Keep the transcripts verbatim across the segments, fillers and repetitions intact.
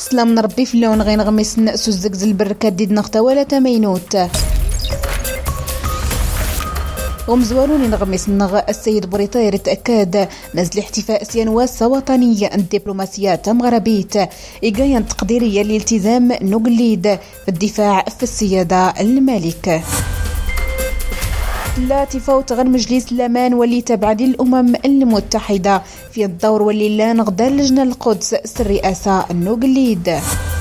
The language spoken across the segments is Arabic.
سلام ربي في اللون غين غميس نأسو الزقزل بركات ديد نغتا ولا تمينوت ومزوارون نغمس نغ السيد بريطير تأكد نزل احتفاء سيانواسة وطنية الدبلوماسية مغربيت إيقايا تقديرية لالتزام نقليد في الدفاع في السيادة الملك. لا تفوت غير مجلس الأمان واللي تبع للأمم المتحدة في الدور واللي لا نغدا لجنة القدس الرئاسة النقليد.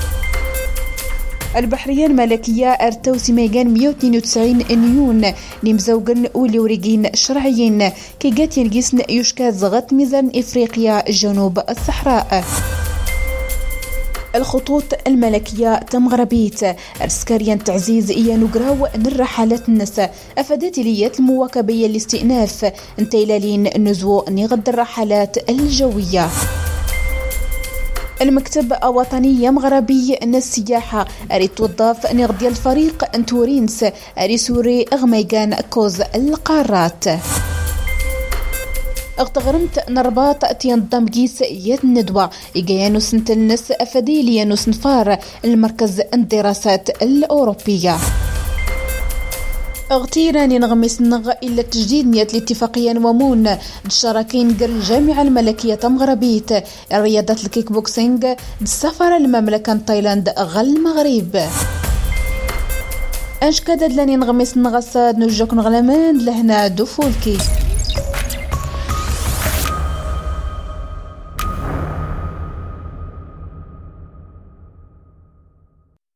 البحرية الملكية ارتو سميغان مية واثنين وتسعين نيون نمزوغن ولي وريقين شرعيين كي قات ينقسن يشكاز غت ميزان إفريقيا جنوب الصحراء. الخطوط الملكية تمغربيت السكريا تعزيز إيا نقراو نرحلات الناس أفادت ليات المواكبية الاستئناف انتيلالين نزو نغد الرحلات الجوية. المكتب الوطني مغربي ان السياحة أريد توظف نغدي الفريق انتورينس أري سوري أغميغان كوز القارات. اغتغرمت نرباط تينضم قيس يد ندوة إيجيانو سنتلنس أفاديليانو سنفار المركز الدراسات الأوروبية. اغتيراني نغمس نغ إلا تجديد نيات الاتفاقية ومون الشراكين قر الجامعة الملكية مغربيت رياضة الكيك بوكسينغ السفر المملكة تايلاند غل المغرب. انش كدد لاني نغمس نغصاد نوجوك نغلمان لهنا دفولكي.